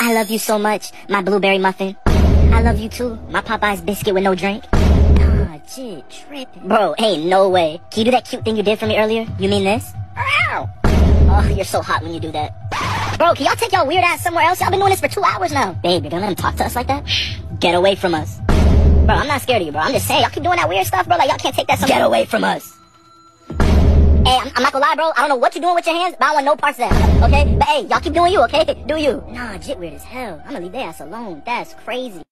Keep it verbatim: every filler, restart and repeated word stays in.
I love you so much, my blueberry muffin. I love you too, my Popeye's biscuit with no drink. Nah, jit, tripping. Bro, ain't no way. Can you do that cute thing you did for me earlier? You mean this? Ow! Oh, you're so hot when you do that. Bro, can y'all take y'all weird ass somewhere else? Y'all been doing this for two hours now. Babe, you're gonna let him talk to us like that? Get away from us. Bro, I'm not scared of you, bro. I'm just saying, y'all keep doing that weird stuff, bro. Like, y'all can't take that somewhere. Get away from us. Hey, I'm, I'm not gonna lie, bro. I don't know what you're doing with your hands, but I want no parts of that, okay? But hey, y'all keep doing you, okay? Do you. Nah, jit weird as hell. I'm gonna leave their ass alone. That's crazy.